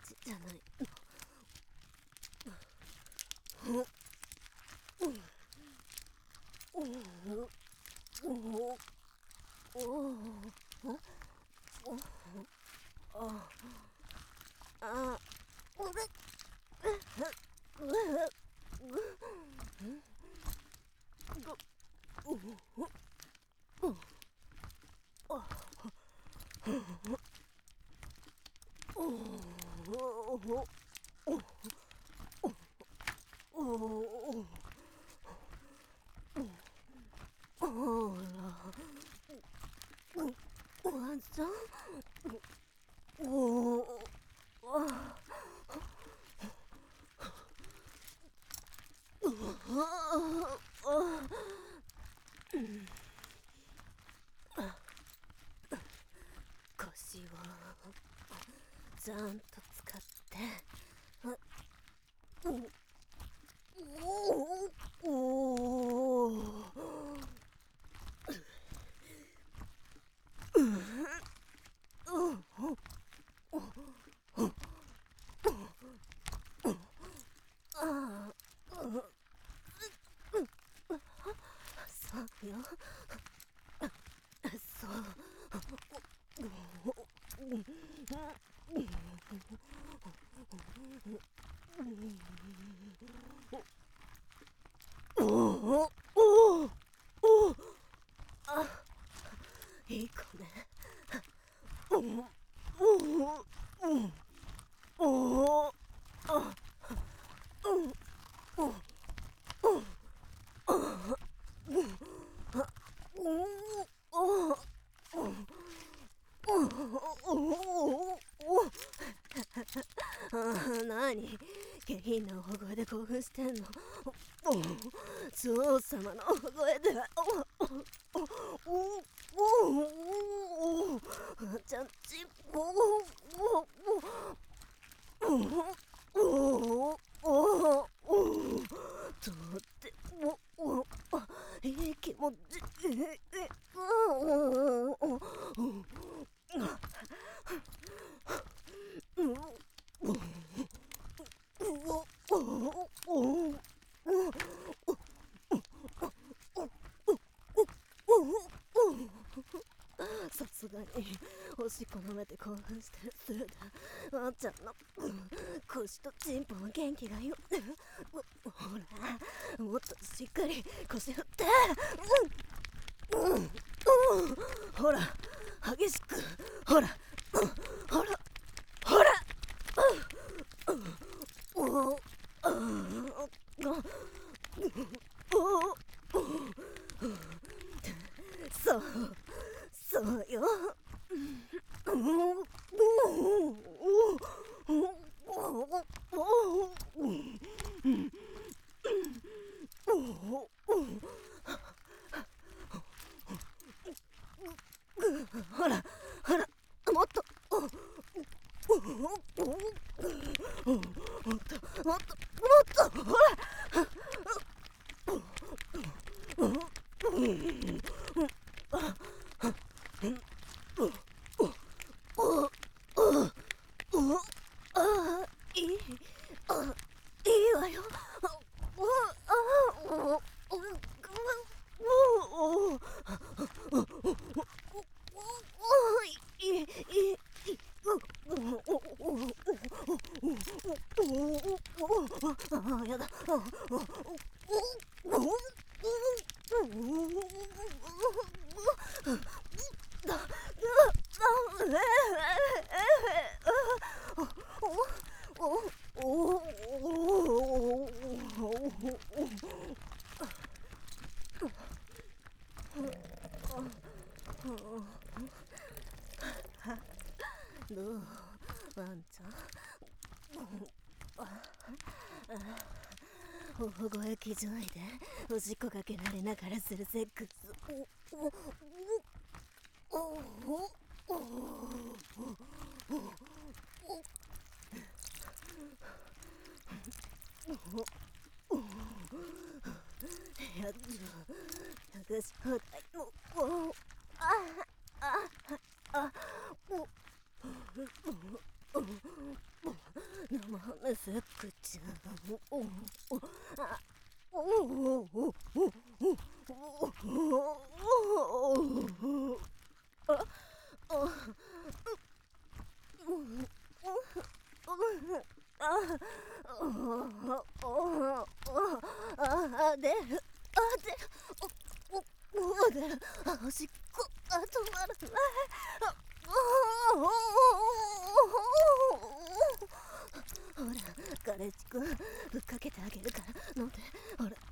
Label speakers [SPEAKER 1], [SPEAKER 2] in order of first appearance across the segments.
[SPEAKER 1] じじゃない。ワンちゃん、腰をちゃんと使ってそうよ。そう。いい子ね。なに下品な大声で興奮してんの。女王様の大声でちゃんちとってもいい気持ち。さすがにおしっこ飲めて興奮してるせいでワンちゃんの腰とチンポは元気がよ。ほらもっとしっかり腰振ってほら激しくほらほらほらそうそうよ。ほらほらもっともっともっとほらいいわよ。やだ。どうワンちゃん。大声気上位でおしっこかけられながらするセックス。やっと私放題も生ハムサクちゃん。あおおおおしっこ止まらない。ほら彼氏くんぶっかけてあげるから飲んで。ほら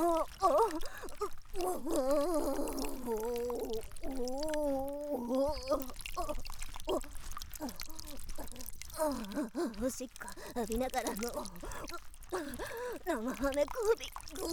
[SPEAKER 1] おしっこ浴びながらの生ハメ首。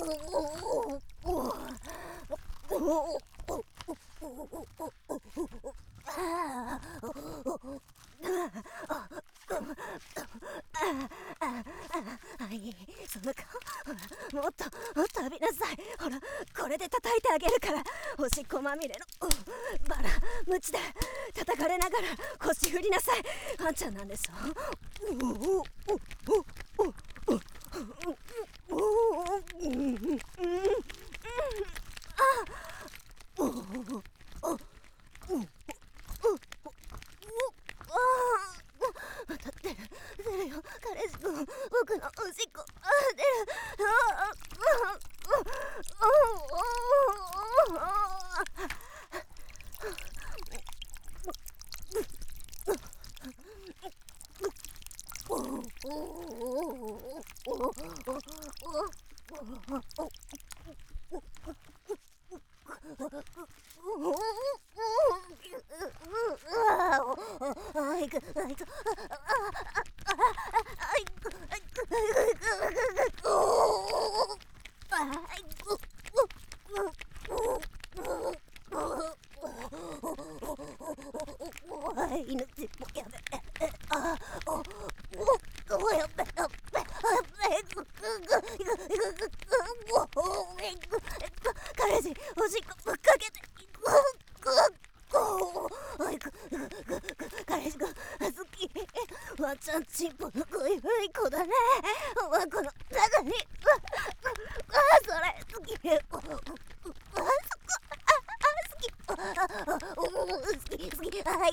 [SPEAKER 1] はい、その顔、ほら、もっと浴びなさい。ほら、これで叩いてあげるから。おしっこまみれのバラムチで叩かれながら腰振りなさい。あんちゃんなんでしょ。当たってる出るよ彼氏くん。僕のおしっこ出る。犬ちっぽやべ。やべ彼氏おしっこぶっかけて。彼氏が好き。わっちゃんちんぽのグイグイ子だね。わこの中にそれ好き。好き。はい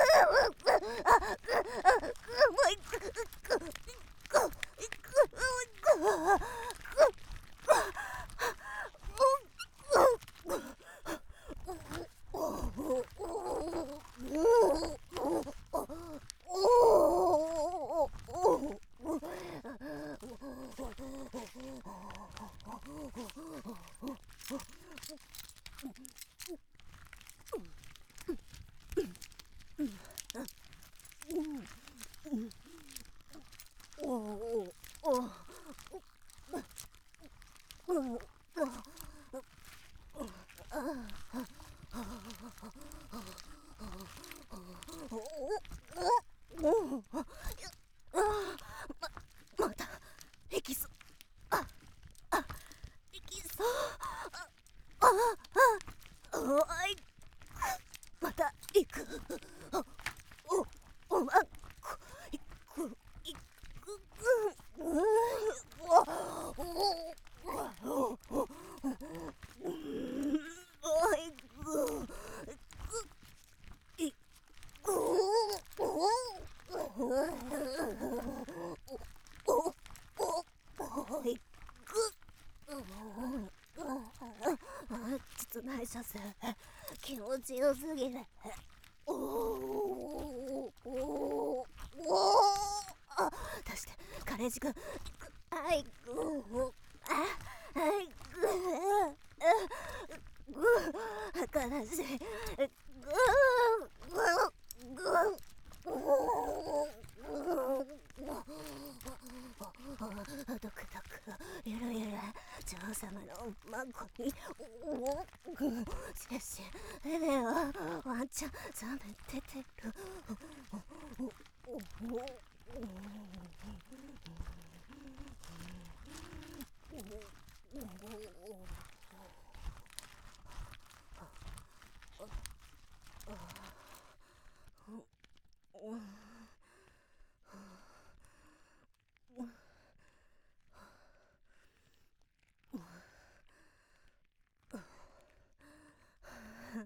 [SPEAKER 1] またエキス。エキス。また行く。おまっこ行く。室内射精気持ちよすぎる。出して彼氏くん。はい悲しい。ドクドクゆるゆる女王様の孫にしかしエレはワンちゃん冷めててる。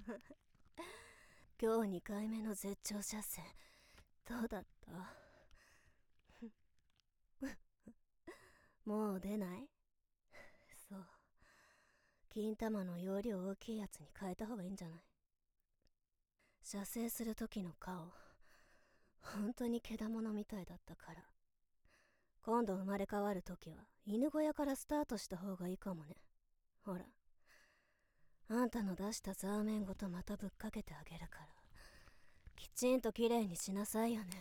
[SPEAKER 1] 今日2回目の絶頂射精どうだった？もう出ない？そう、金玉の容量大きいやつに変えた方がいいんじゃない？射精する時の顔本当にけだものみたいだったから、今度生まれ変わる時は犬小屋からスタートした方がいいかもね。ほら、あんたの出したザーメンごとまたぶっかけてあげるから、きちんときれいにしなさいよね。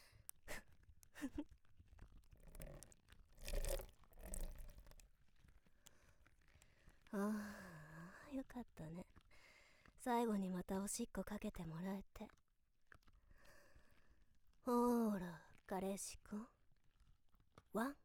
[SPEAKER 1] ああ、よかったね。最後にまたおしっこかけてもらえて。ほーら、彼氏くん。ワン